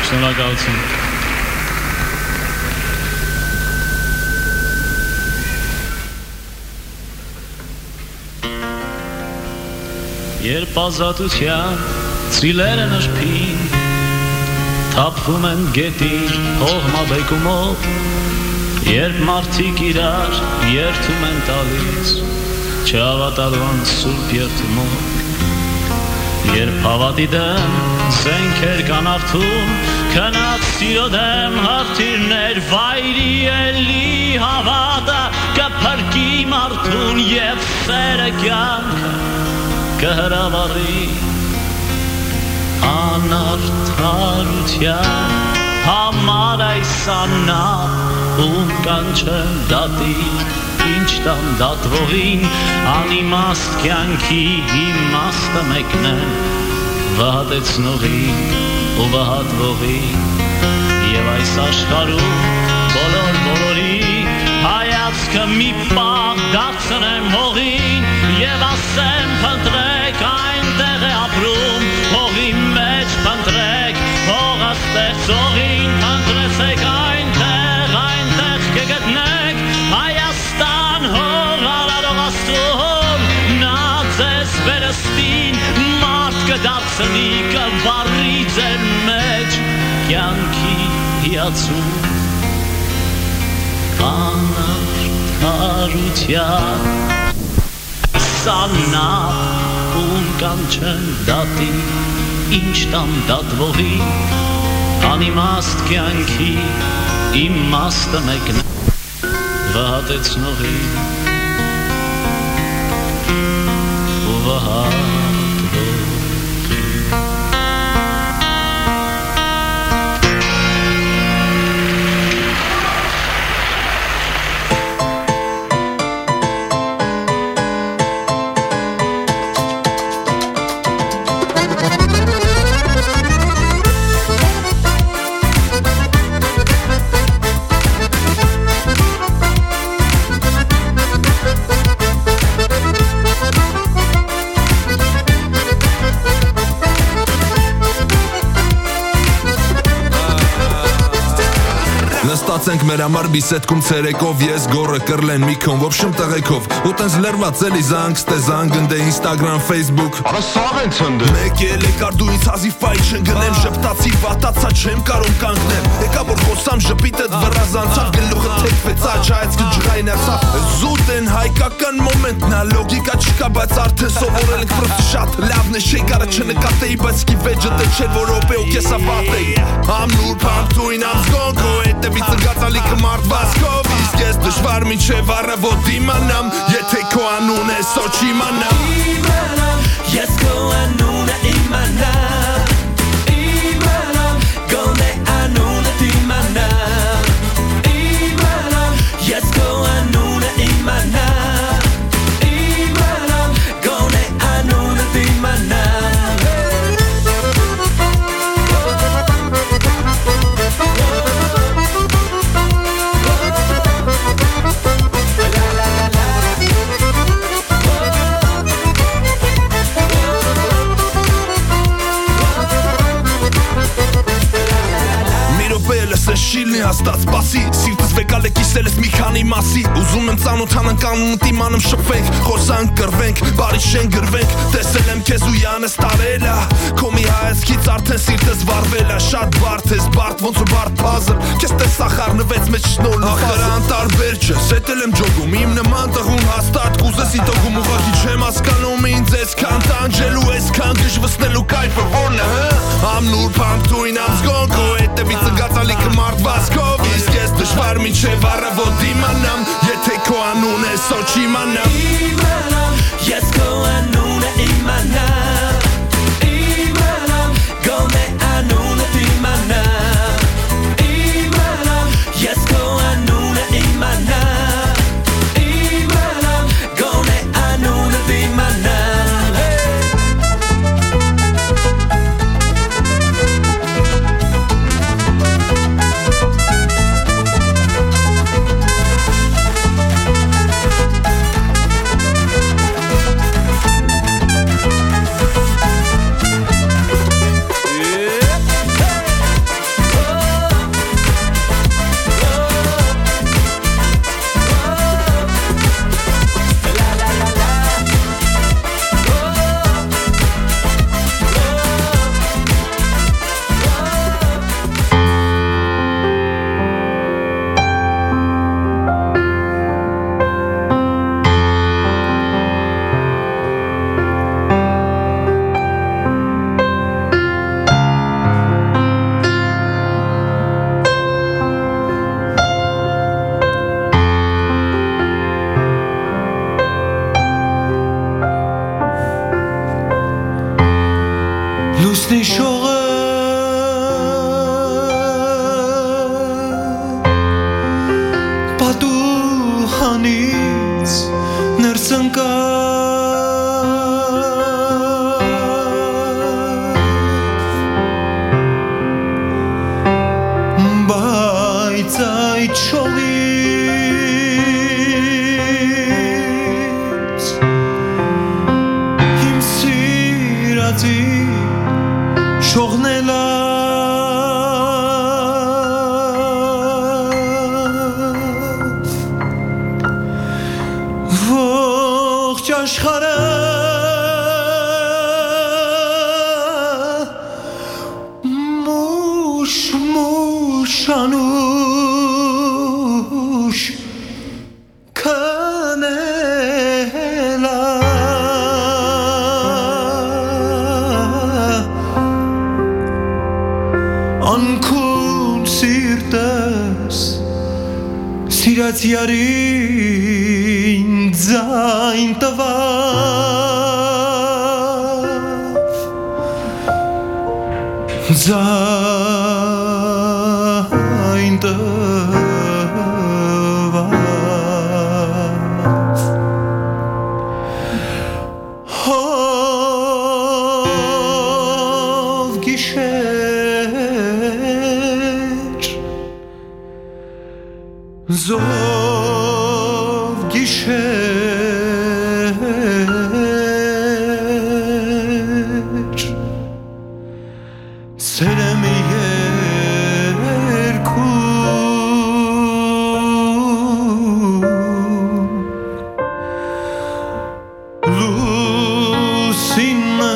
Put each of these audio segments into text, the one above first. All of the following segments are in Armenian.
Շնորհակալություն։ Երբ ազատության ծիլերը նշփին, թափվում են գետին հողմաբեկումով, երբ մարդիկ իրար երթում են տալիս, չհավատալու սուրբ երթումով, երբ հավատի դեմ զենքեր կանավթում, քնած սիրո դեմ հաղթիրներ, վայրի էլի հավատը կփրկի մարդուն և սերը կյանքը կհրավառի անարդարության համար այս աննապ ում կանչեմ դատի ինչ տամ դատվողին անիմաստ կյանքի իմաստը մեկն է վհատեցնողին ու վհատվողին և այս աշխարհում բոլորի հայացքը մի պահ դարձնեմ հողին և ասեմ փնտրեք այնտեղ է ապրում հողի մեջ փնտրեք հողը ստեղծողին փնտրեցեք այնտեղ կգտնեք Հայաստան հող արարող Աստծուն նա ձեզ վերստին մարդ կդարձնի կվառի ձեր մեջ կյանքի հիացում անարդարության սաննապ ում կանչեմ դատի ինչ տամ դատվողի անիմաստ կյանքի իմաստը մեկն է վհատեցնողի ու վհատվողի Նստացենք մեր համար բիսետքում ցերեկով ես գորը կրլեն մի քոն ոբշմ տղեկով ու տենց լրված էլի զանգ ստեզան գնդե Instagram Facebook Արա սաղ են ցնդը Մեկ ելեկար դու ինձ հազի ֆայլ չընգնեմ շպտացի վատացա չեմ կարող կանգնեմ Եկա որ խոսամ ժպիտդ վրազանցավ գլուխը թեքվեց աչայց կջղային ասավ զուտ են հայկական մոմենտն ա լոգիկա չկա բայց արդեն սովորել ենք պրոստի շատ լավն է շեյկարը չնկատեի բայց կի վեջը դե չէր որ օպե ու կեսա վատեի ամնուր պամտույն ամզգոնքո հետևից ընգացալիքը մարդվասկով իսկ ես դժվար մինչև առավոտ իմանամ եթե քո անուն է սոչ իմանամ Ես քո անունը իմանամ գոնե անունը իմանամ Ես քո անունը իմանամ գոնե անունը իմանամ Շիլնի հաստատ սպասի Սիրտս վեկալ է կիսել ես մի քանի մասի Ուզում եմ ծանոթանանք անունդ իմանեմ շփվենք Խոսանք կրվենք, բարի շեն գրվենք Տեսել եմ քեզ ու յանս տարելա Քո մի հայացքից արդեն սիրտս վարվել է Շատ բարդ ես բարդ ոնց ու բարդ փազլ Քեզ տեսա խառնվեց մեջ շնորհ Ախր անտարբեր չես Էտել եմ ջոգում իմ նման տղուն հաստատ Կուզես իտոգում ուղղակի չեմ հասկանում ինձ Այսքան տանջելու այսքան գժվստնելու կայֆը ո՞րն է Ամնուր փամփթույն ամզգոնքո հետևից ընկածալիքը մարդվասկով Իսկ ես դժվար մինչև առավոտ իմանամ Եթե քո անուն է սոչ իմանամ Ես քո անունը իմանամ Գոնե անունը իմանամ Ես քո անունը իմանամ Գոնե անունը իմանամ Ati Shognela Voch Ashkhara Mush Anush Kanela Ankun sirtes Sirats yarin zain tavav Zain tavav Hov gisher Zov gisher Serem yerku Lucina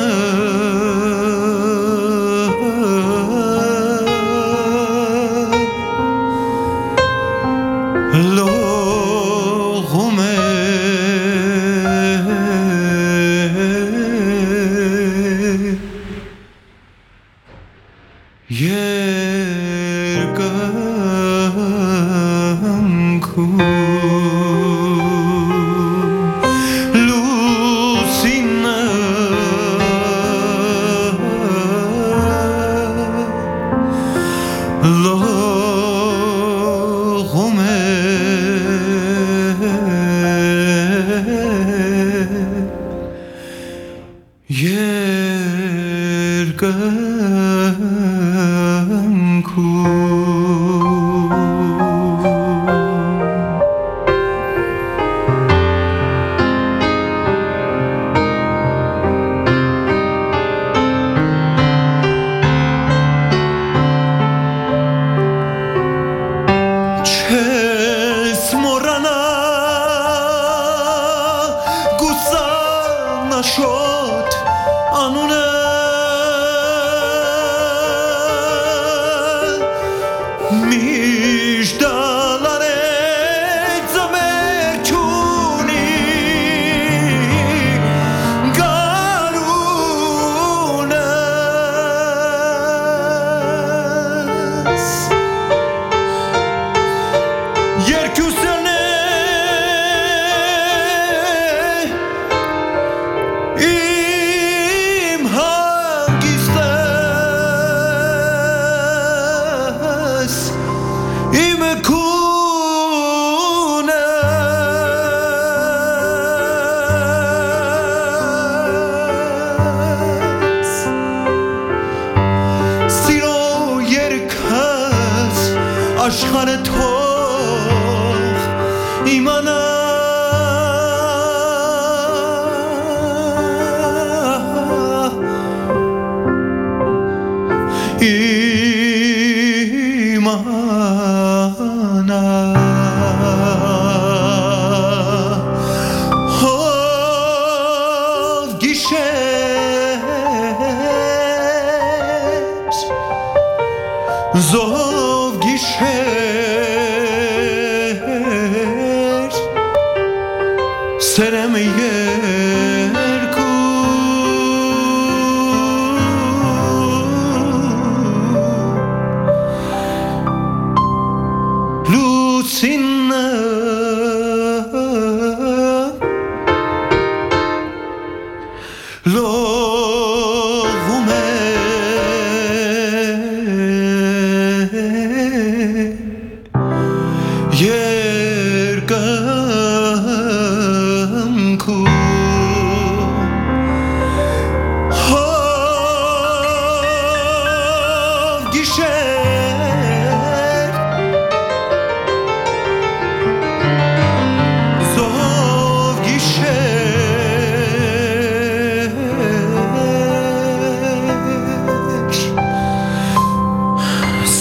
Zov gisher Serem yerku Lucina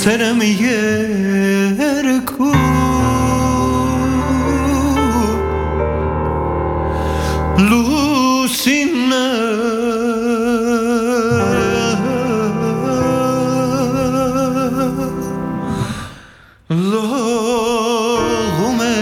տեսել եմ երկու լուսինը լողում է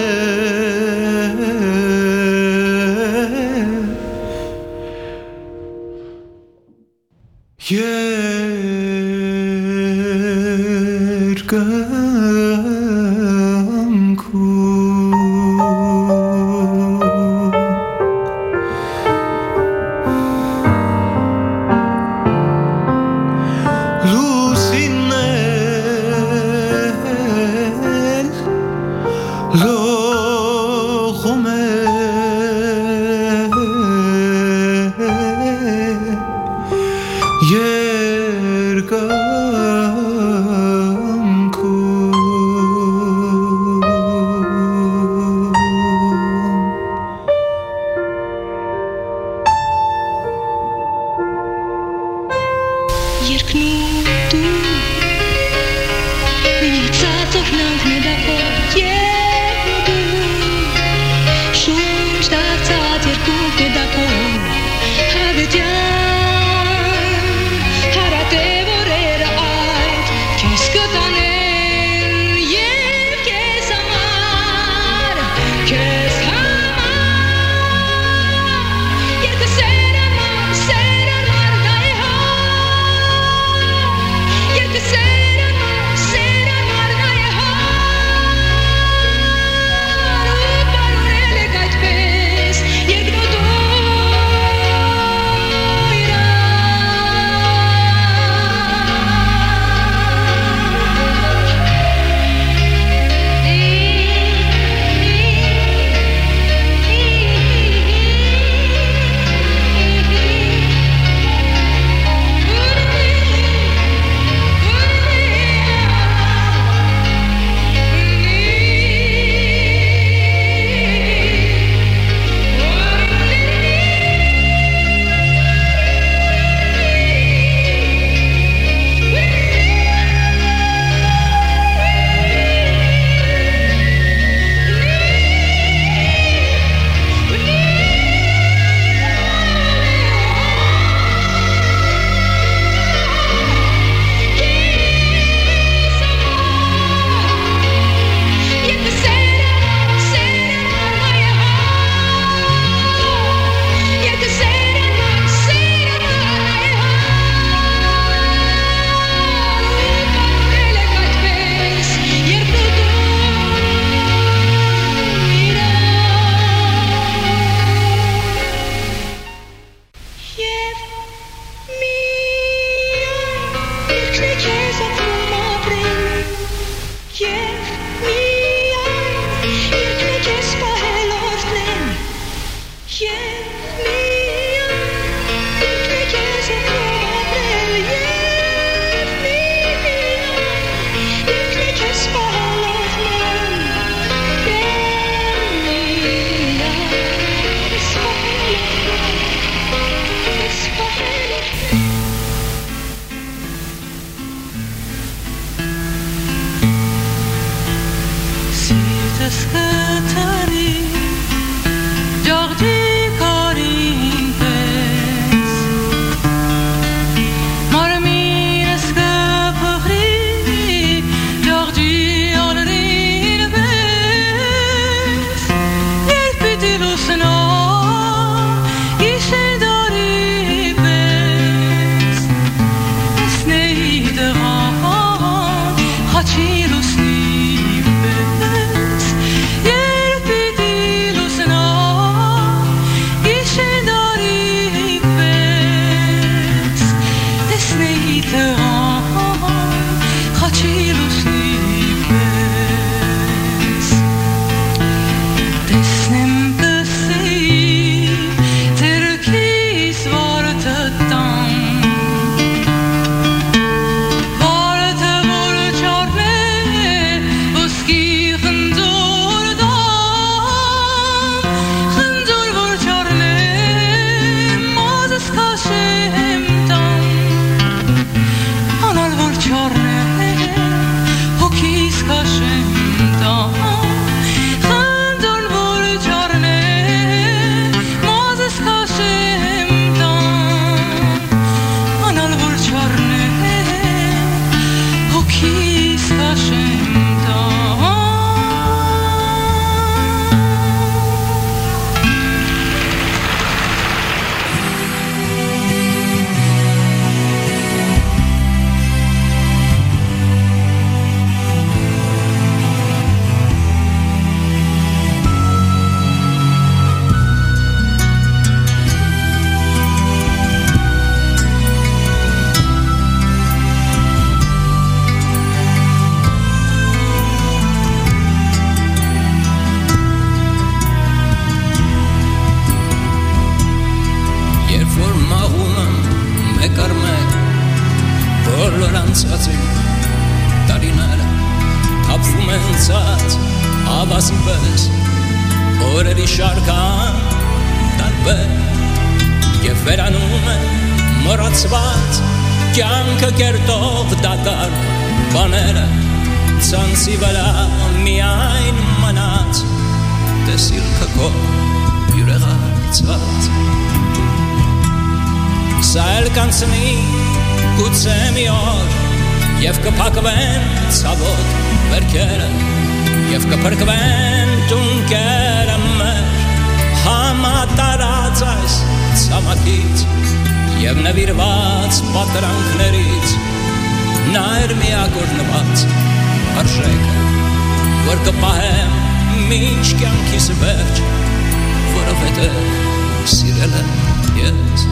Giorni Մեկարմեկ բոլոր անցածին տարիները թափվում են ցած ավազի պես օրերի շարքան տարբեր և վերանում են մոռացված կյանքը կերտող դատարկ բաները ցանցի վրա միայն մնաց տեսիլքը քո յուրեղացած Սա էլ կանցնի գուցե մի օր և կփակվեն ցավոտ վերքերը և կփրկվեն տունկերը մեր համատարած այս ցամաքից և նվիրված պատրանքներից նա էր միակողնված արժեքը որ կպահեմ մինչ կյանքիս վերջ որովհետև սիրել եմ ես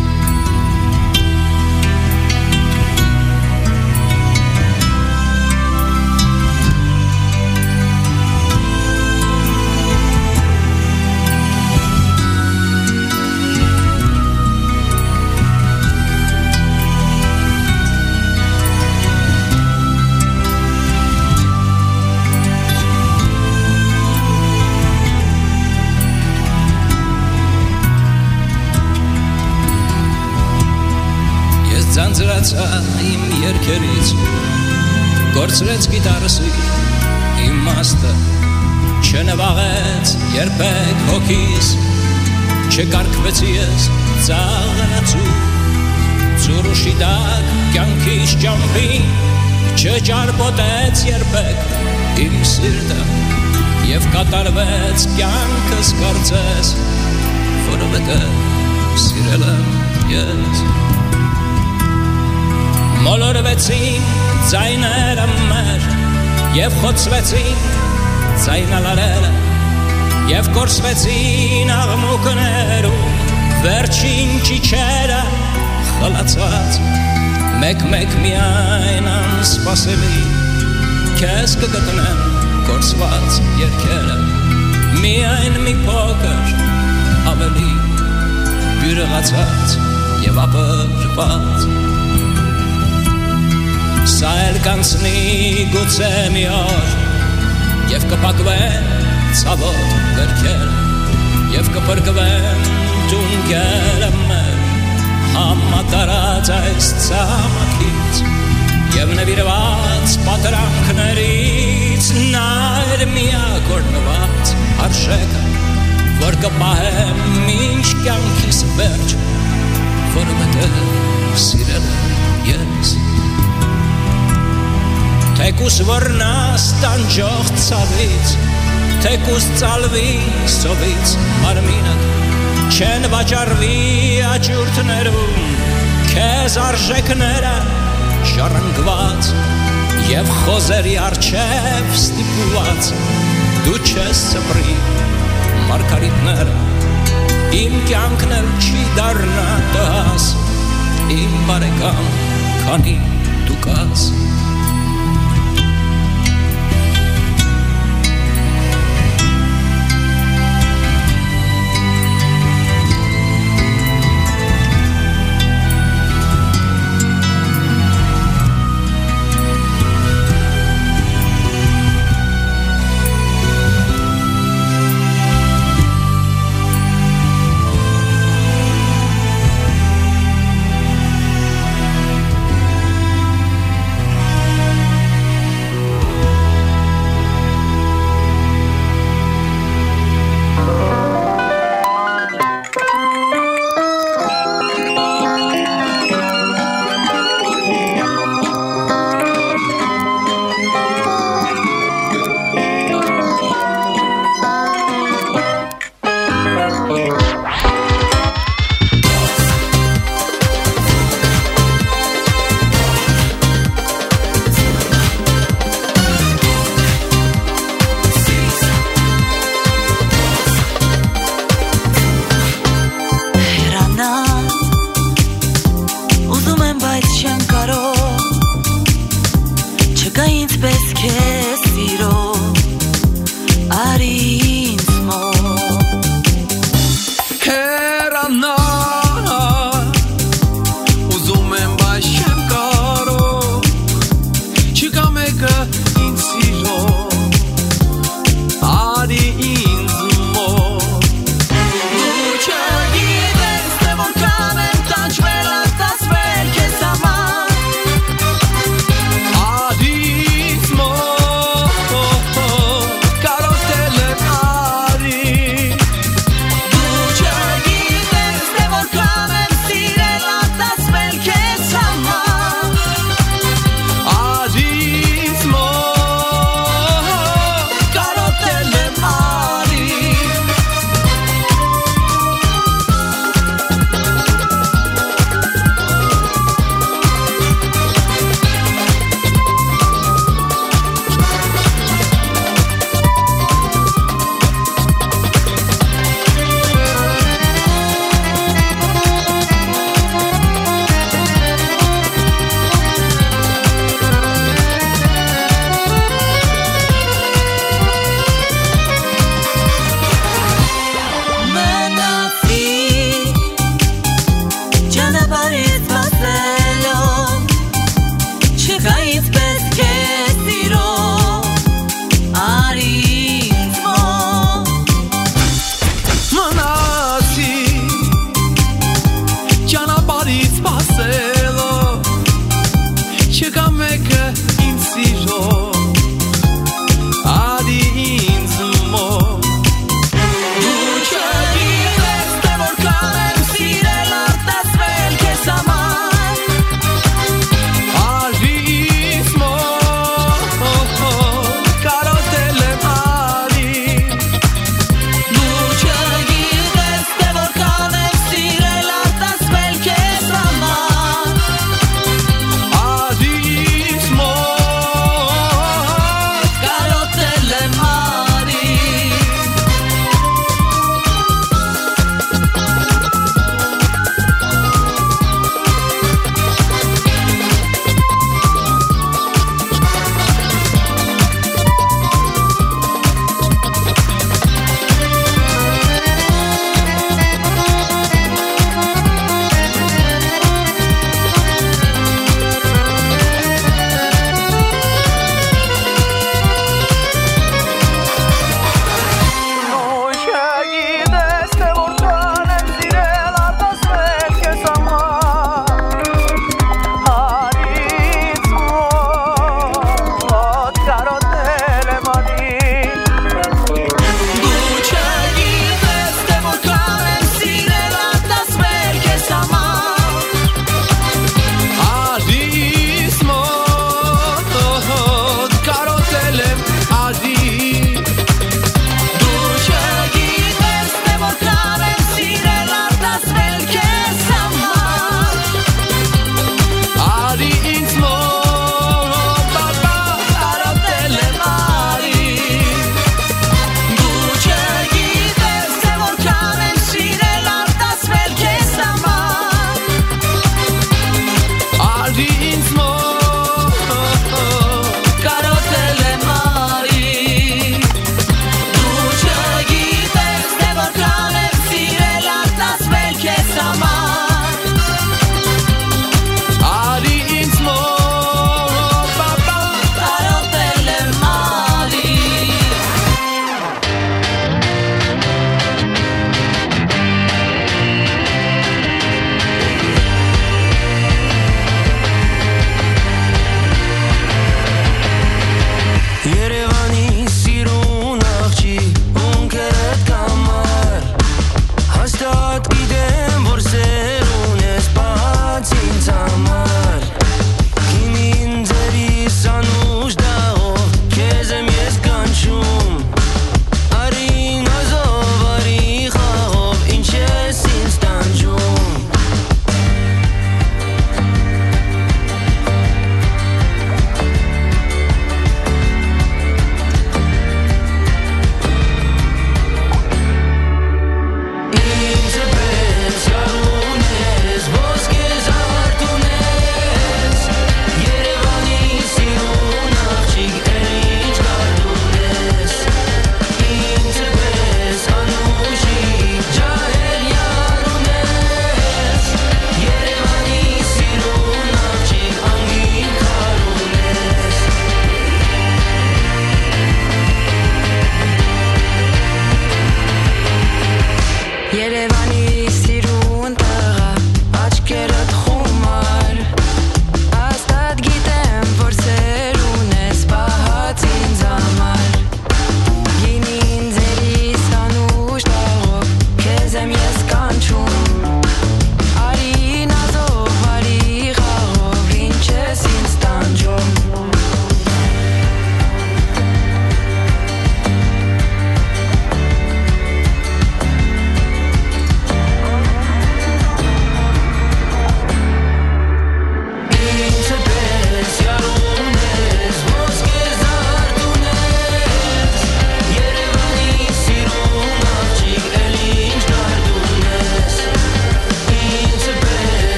Ձանձրացա իմ երկերից Գործրեց գիտարսի իմաստը Չնվաղեց երբեք հոգիս Չկարգվեցի ես ծաղրացու Ծուրուշի դակ կյանքիս ճամփին Չճարպոտեց երբեք իմ սիրտը Եվ կատարվեց կյանքս կարծես Որովհետև սիրել եմ ես Մոլորվեցին ձայները մեր և խոցվեցին ձայնալարերը և կորսվեցին աղմուկներում վերջին ճիչերը խլացած մեկ-մեկ միայն անսպասելի քեզ կգտնեմ կորսված երգերը միայն մի փոքր ավելի բյուրեղացած և ապրված Սա էլ կանցնի գուցե մի օր և կփակվեն ցավոտ վերքերը և կփրկվեն տունկերը մեր համատարած այս ցամաքից և նվիրված պատրանքներից նա էր միակողնված արժեքը որ կպահեմ մինչ կյանքիս վերջ որովհետև սիրել եմ ես Թեկուս վռնաս տանջող ցավից Թեկուս ծալվի սովից մարմինդ Չեն վաճառվի աճուրդներում Քեզ արժեքները ժառանգված Եվ խոզերի առջև ստիպված Դու չես սպրի մարգարիտները Իմ կյանքն էլ չի դառնա տհաս Իմ բարեկամ քանի դու կաս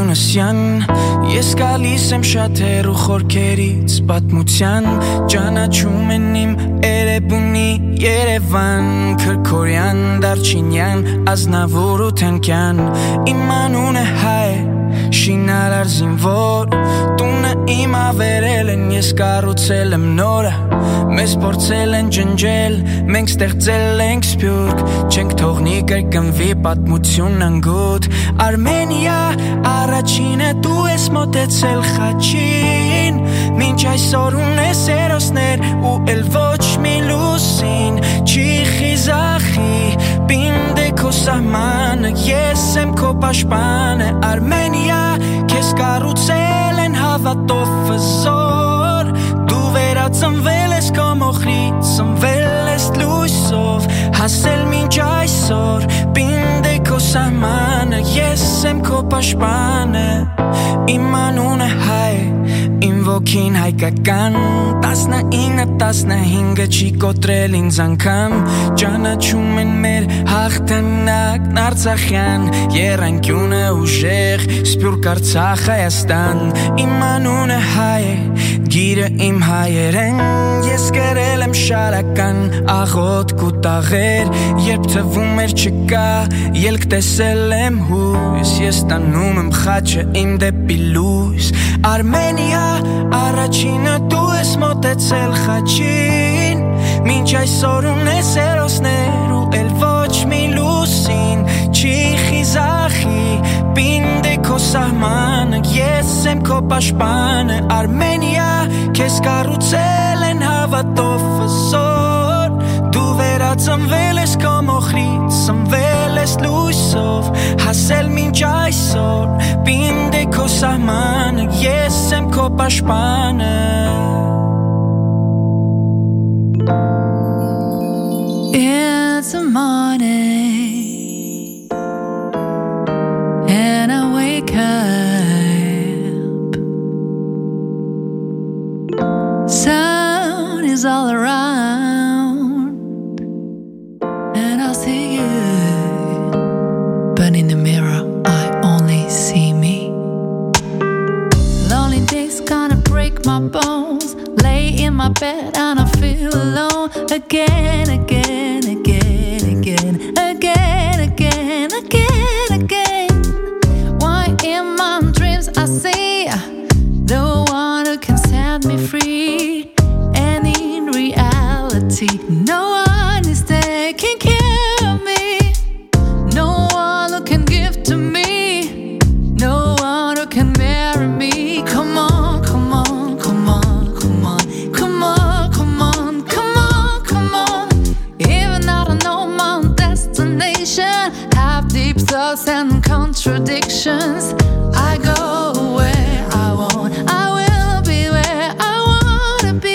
Հովհաննեսյան Ես գալիս եմ շատ հեռու խորքերից պատմության Ճանաչում են իմ Էրեբունի Երևան Քրքորյան, Դարչինյան, Ազնավուր ու Թանկյան Իմ անունը հայ է Շինարար զինվոր Տունը իմ ավերել են Ես կառուցել եմ նորը Մեզ փորձել են ջնջել Մենք ստեղծել ենք սփյուռք Չենք թողնի կրկնվի պատմություն անգութ Արմենիա Առաջինը դու ես մոտեցել խաչին Մինչ այսօր ունես հերոսներ Ու էլ ոչ մի լուսին Չի խիզախի Պինդ է քո սահմանը Ես եմ քո պաշտպանը Արմենիա Քեզ կառուցել են հավատով վզոր Դու վերածնվել ես քո մոխրից Ծնվել ես լույսով Հասել մինչ այսօր Պինդ է քո սահմանը Ես եմ քո պաշտպանը Իմ անունը հայ Իմ ոգին հայկական 19-15 չի կոտրել ինձ անգամ Ճանաչում են մեր հաղթանակն Արցախյան Եռանկյունը ուժեղ Սփյուռք Արցախ Հայաստան Իմ անունը հայ է Գիրը իմ հայերեն Ես գրել եմ շարական Աղոթք ու տաղեր Երբ թվում էր չկա Ելք տեսել եմ հույս Ես տանում եմ խաչը իմ դեպի լույս Արմենիա Առաջինը դու ես մոտեցել խաչին Մինչ այսօր ունես հերոսներ Ու էլ ոչ մի լուսին Չի խիզախի Պինդ է քո սահմանը Ես եմ քո պաշտպանը Արմենիա Քեզ կառուցել են հավատով վզոր Դու վերածնվել ես քո մոխրից Ծնվել ես լույսով Հասել մինչ այսօր Պինդ է քո սահմանը Ես եմ քո պաշտպանը It's a morning And I wake up Sun is all around And I see you But in the mirror I only see me Lonely days gonna break my bones Lay in my bed and I feel alone Again, again, again, again Again, again, again, again Why in my dreams I see The one who can set me free And in reality No one is taking care of me No one who can give to me No one who can marry me Come on, come on, come on, come on Come on, come on, come on, come on Even I don't know my destination Have deep thoughts and contradictions I go where I want I will be where I wanna be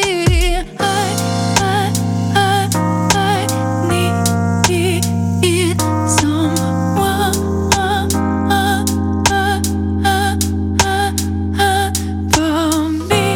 I need someone for me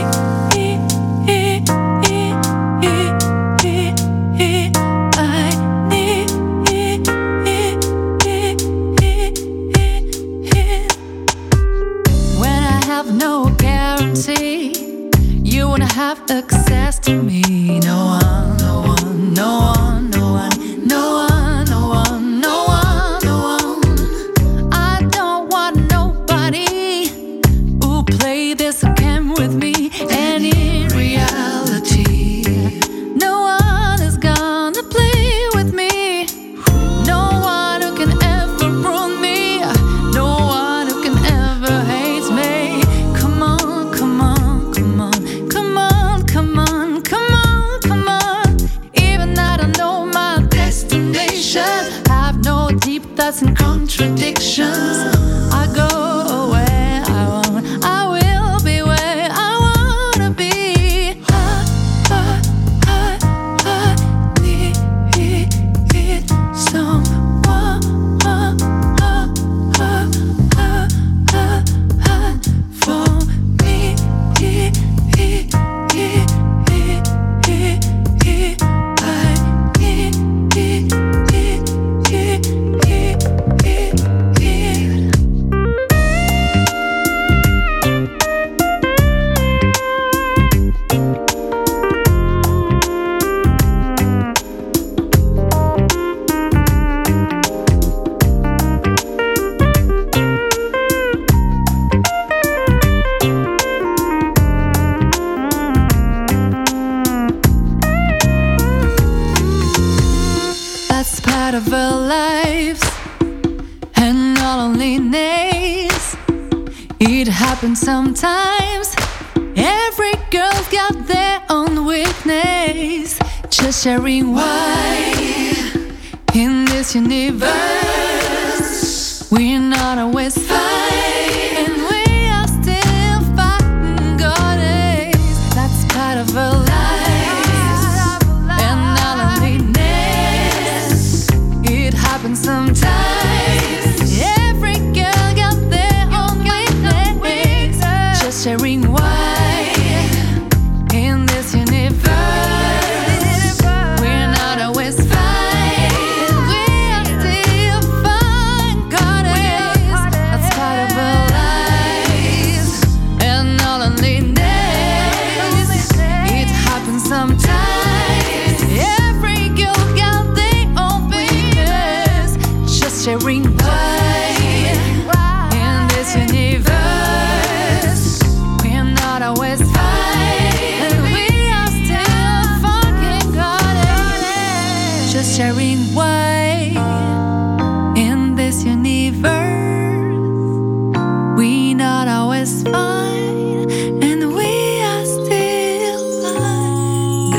When I have no guarantee You wanna have access to me No one, no one, no one, no one No one, no one, no one, no one I don't want nobody Who play this game with me And in reality No one is gonna play with me No one who can ever ruin me No one who can ever hate me Come on, come on, come on Come on, come on, come on, come on Even I don't know my destination Have no deep thoughts and contradictions I go where I want I will be where I want of our lives and not loneliness. It happens sometimes. Every girl's got their own weakness. Just sharing why in this universe we're not always fine, and we are still fighting goddess. That's part of our lives and not loneliness. It happens sometimes. Every girl got their own weakness. Just sharing why in this universe we're not always fine. We are still fine, goddess. That's part of our lives and not loneliness. It happens sometimes. Every girl got their own weakness. Just sharing why in this universe we're not always fine. Just sharing why in this universe we not always fine, and we are still fine,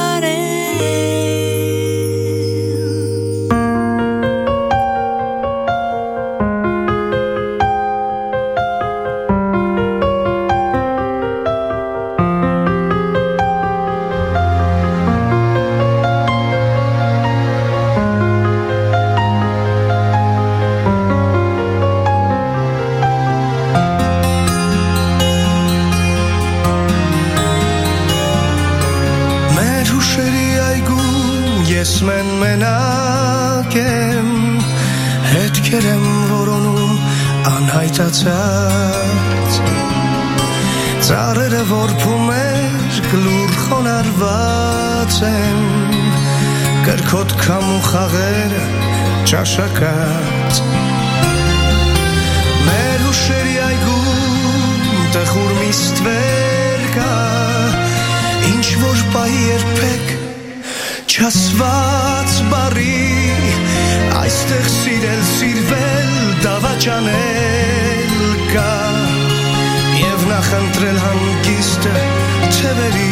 Ես մենակ եմ, հետքեր եմ որոնում անհայտացած, ծառերը որփում էր գլուր խոնարհված են, կրքոտ քամու խաղերը ճաշակած, մեր հուշերի այգում տխուր մի ստվեր կա, ինչ որ պահի երբեք չասված բարի, այստեղ սիրել, սիրվել, դավաճանել կա, և նախընտրել հանգիստը թևերի,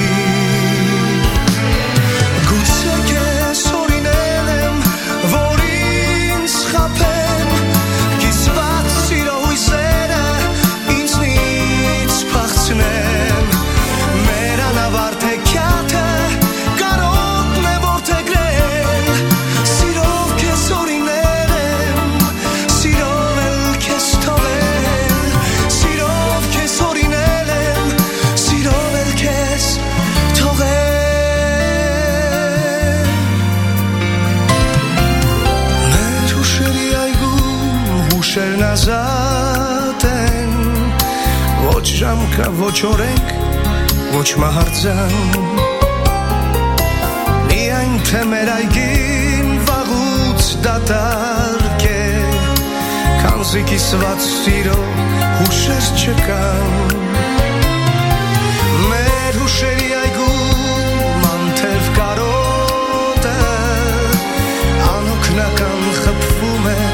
գուցե քեզ օրինել եմ, որ ինձ խաբեմ, կիսված սիրո հույսերը ինձնից փախցնեմ, մեր անավարտ հեքիաթը շերն ազատ են, ոչ ժամկա, ոչ օրենք, ոչ մահարձան, միայն թե մեր այգին վաղուց դատարկ է, քանզի կիսված սիրո հուշեր չկան, մեր հուշերի այգում անթև կարոտը, անօգնական խփվում է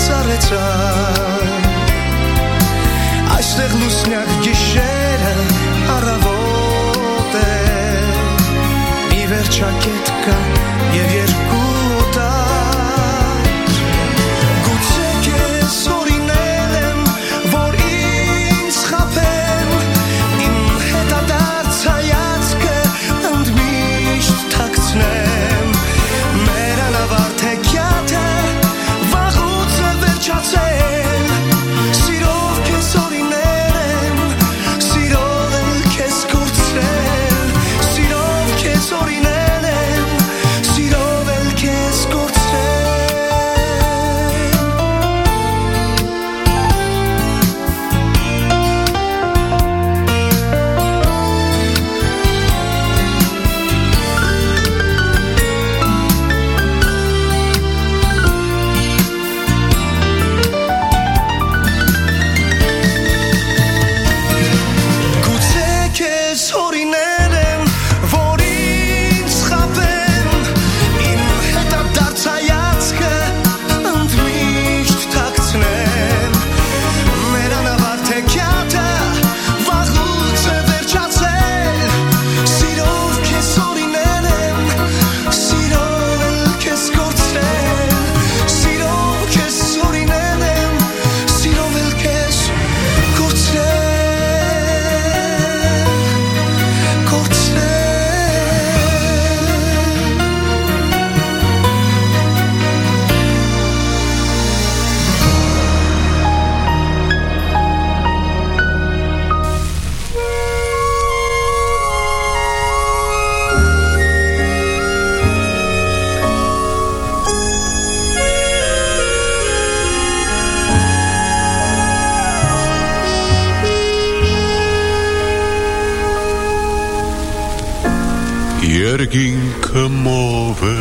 այստեղ լուսնյակ գիշերը առավոտ է, մի վերջակետ կա և երկու օտար, գուցե քեզ օրինել եմ, որ ինձ խաբեմ, իմ հետադարձ հայացքը ընդմիշտ թաքցնեմ, մեր անավարտ հեքիաթը չացել, սիրով քեզ օրինել եմ, սիրով էլ քեզ կորցրել, սիրով քեզ օրինել եմ, սիրով Երկինքը մով է,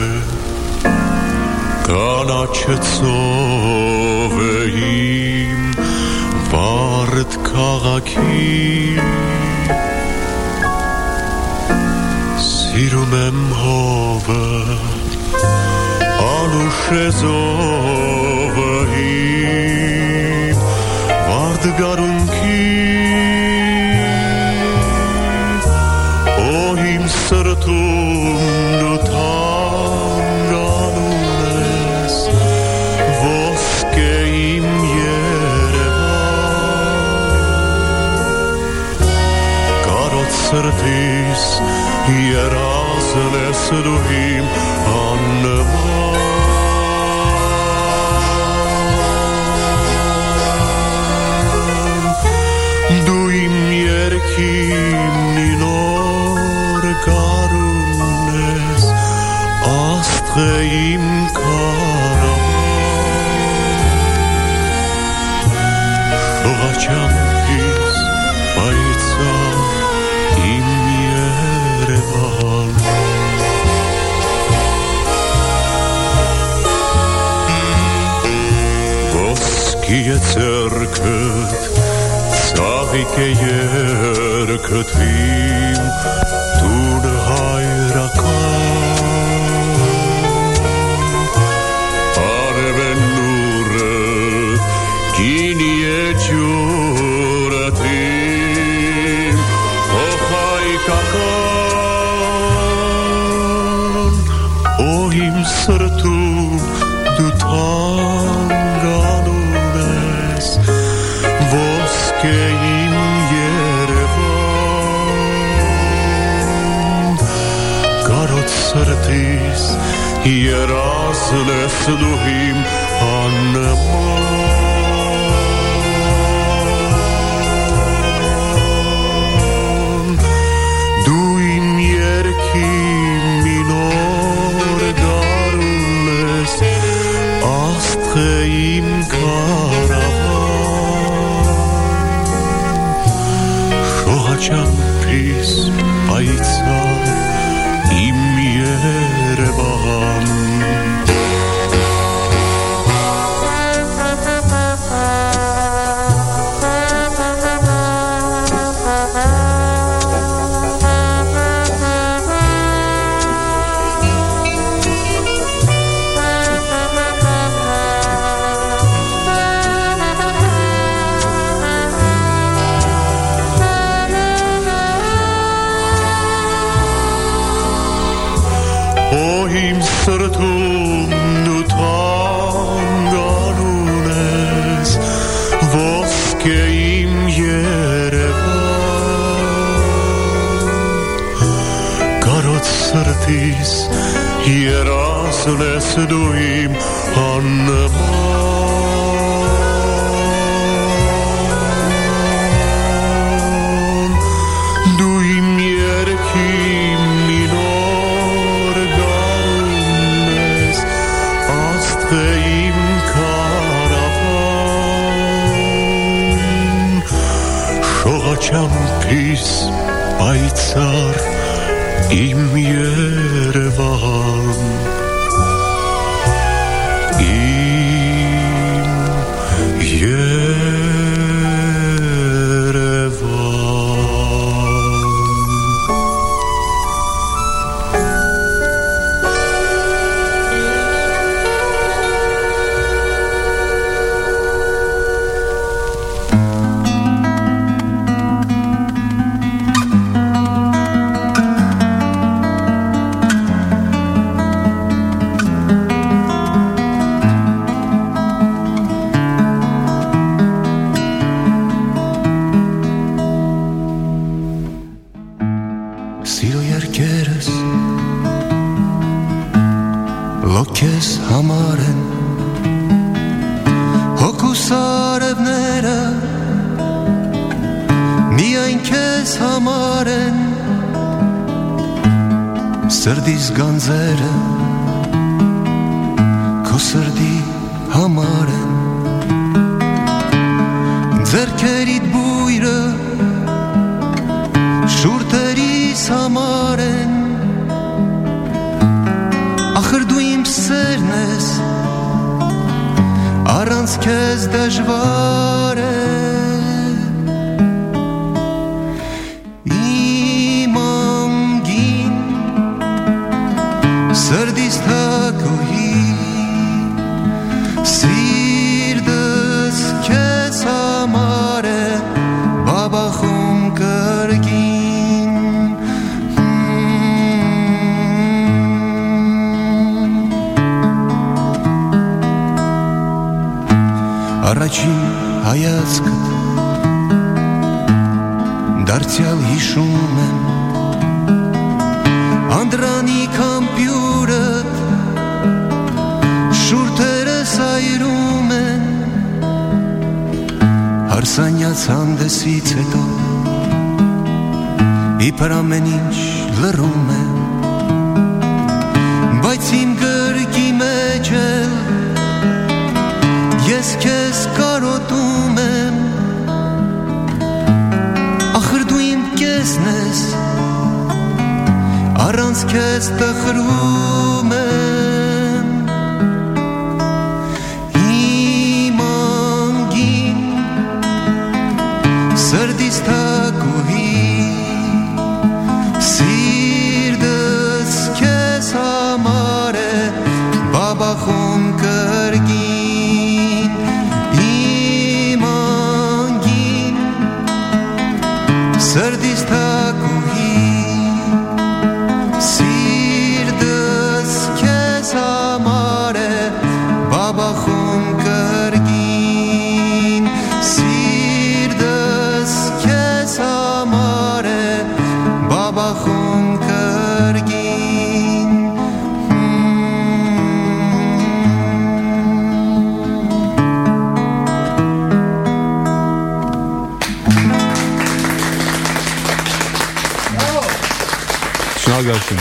կանաչը ծով է իմ վարդ քաղաքի Սիրում եմ հովը, անուշ է զովը իմ վարդ գարունքի Իմ սրտում դու թանգանում ես ոսկե իմ Երևան Կարոտ սրտիս երազն ես դու իմ աննման Դու իմ երկիմն Կարուն ես աստղը իմ կարավան Շողաչամփից պայծառ իմ Երևան Ոսկի է ձեռքդ, ծաղիկ է երգդ իմ Տուն հայրական Արև է նուրդ, գինի է ջուրդ իմ Ող հայկական Օ իմ սրտում դու թանգանում ես Ոսկե իմ Սրտիս երազն ես դու իմ աննման Դու իմ երկիմի նոր գարուն ես աստղը իմ կարավան Շողաչամփից պայծառ իմ Երևան Սրտում դու թանգանում ես ոսկե իմ Երևան Կարոտ սրտիս երազն ես դու իմ աննման Դու իմ երկիմի Իմ կարավան Շողաչամփից պայծառ իմ Երևան Իմ քեզ համար են հոգուս արևները միայն քեզ համար են սրդիս գանձերը քո սրդի համար են ձեռքերիդ բույրը շուրթերիս համար են քեզ դժվար է իմ անգին սրտիս թակուհի սիրտս քեզ համար է բաբախում կրկին Առաջին հայացքդ դարձյալ հիշում եմ Անդրանիկ համբյուրդ շուրթերս այրում են Հարսանյաց հանդեսից հետո իբր ամեն ինչ լռում է Բայց իմ գրկի մեջ էլ Ես քեզ կարոտում եմ Ախր դու իմ կեսն ես Առանց քեզ տխրում եմ Իմ անգին Սրտիս թակուհի Սիրտս քեզ համար է Բաբախում կրկին Սրտիս թակուհի Սիրտս քեզ համար է Բաբախում կրկին Սիրտս քեզ համար է Բաբախում կրկին Շնորհակալություն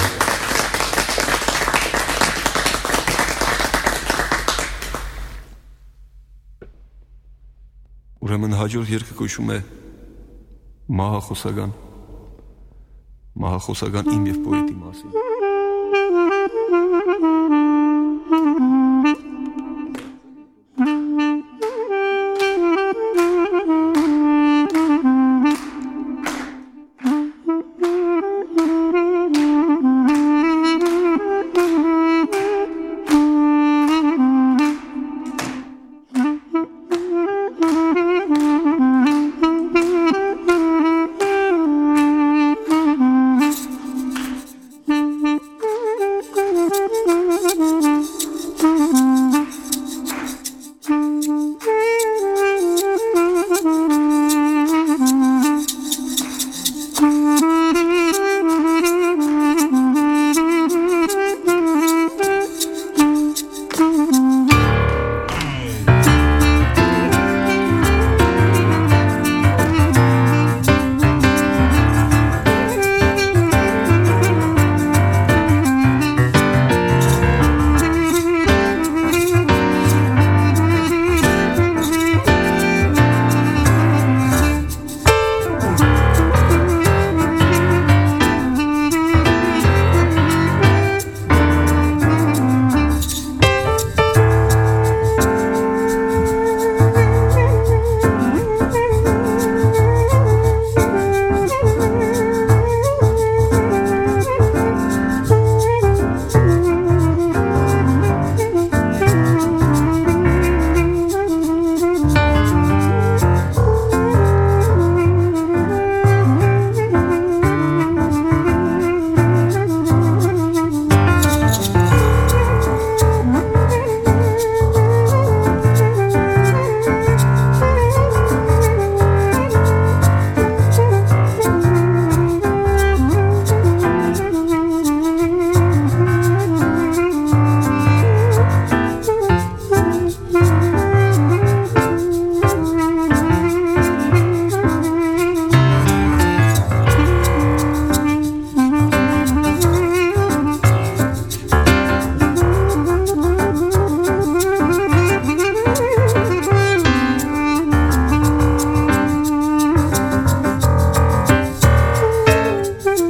Ուրեմն հաջորդ երգը կոչվում է Մահախոսական իմ և պոետի մասին